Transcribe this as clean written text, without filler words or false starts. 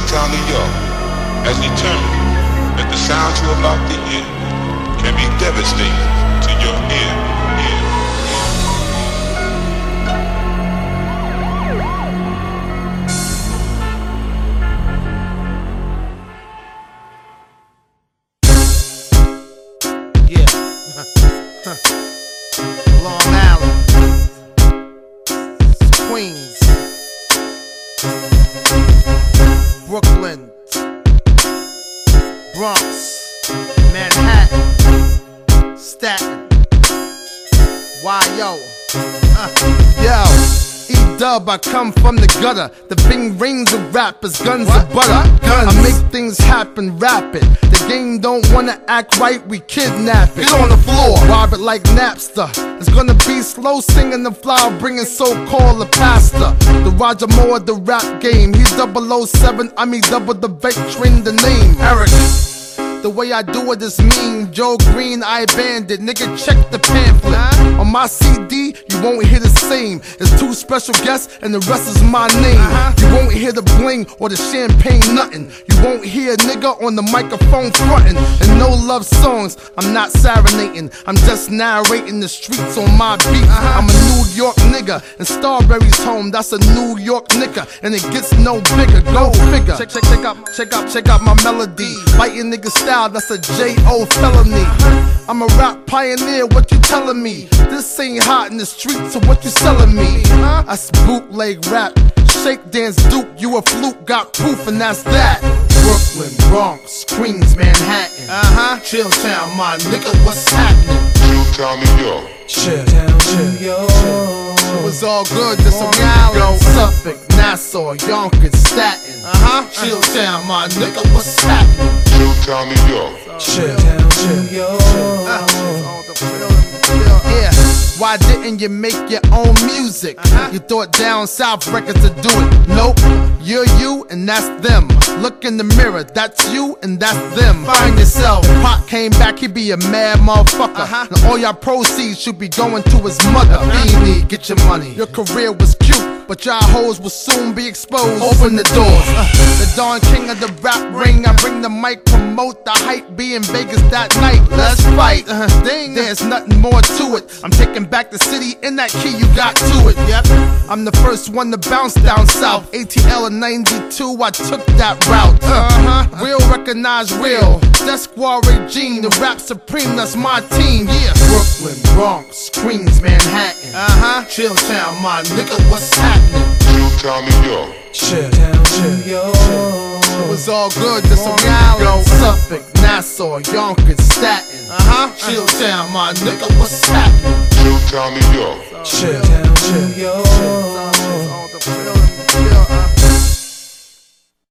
Chilltown, New York, has determined that the sounds you're about to hear can be devastating to your ear. Long Island, Queens, Brooklyn, Bronx, Manhattan, Staten, yo, E-Dub, I come from the gutter. The bing rings of rappers, guns of butter. I make things happen rapid. The game don't wanna act right, we kidnap it. Get on the floor, rob it like Napster. It's gonna be slow singing the flower, bringing so-called a pastor. The Roger Moore of the rap game. He's 007, I mean double the veteran, the name Eric. The way I do it is mean. Joe Green, I bandit. Nigga, check the pamphlet. On my CD, you won't hear the same. It's two special guests and the rest is my name. You won't hear the bling or the champagne, nothing. You won't hear a nigga on the microphone frontin'. And no love songs, I'm not serenading. I'm just narrating the streets on my beat. I'm a New York nigga, and Starberry's home, that's a New York nigga. And it gets no bigger, go figure. Check out my melody. Biting niggas style, that's a J.O. felony. I'm a rap pioneer, what you telling me? This ain't hot in the streets, so what you selling me? I bootleg rap, shake, dance, duke, you a fluke, got proof, and that's that. Brooklyn, Bronx, Queens, Manhattan, Chilltown, my nigga, what's happening? Chilltown, New York. Chilltown, New York. It was all good, this Long Island, Suffolk, Nassau, Yonkers, Staten. Chilltown, my nigga, what's happening? Chilltown, New York. Chilltown, New York. Yeah, why didn't you make your own music? You thought down south records to do it. Nope, you're you and that's them. Look in the mirror, that's you and that's them. Find yourself. If Pac came back, he'd be a mad motherfucker. Now all y'all proceeds should be going to his mother. Beanie, get your money. Your career was cute, but y'all hoes will soon be exposed. Open the doors. The Don King of the rap ring. I bring the mic, promote the hype. Be in Vegas that night. Let's fight. There's nothing more to it. I'm taking back the city in that key. You got to it. Yep. I'm the first one to bounce down south. ATL in '92. I took that route. Real recognize real. Desquare Regine, the rap supreme. That's my team. Yeah. Brooklyn, Bronx, Queens, Manhattan. Chilltown, my nigga, what's happening? Chilltown, New York. Chilltown, New York. It was all good, this Long Island, Suffolk, Nassau, Yonkers, Staten. Chilltown, my nigga, what's happening? Chilltown, New York. Chilltown, New York.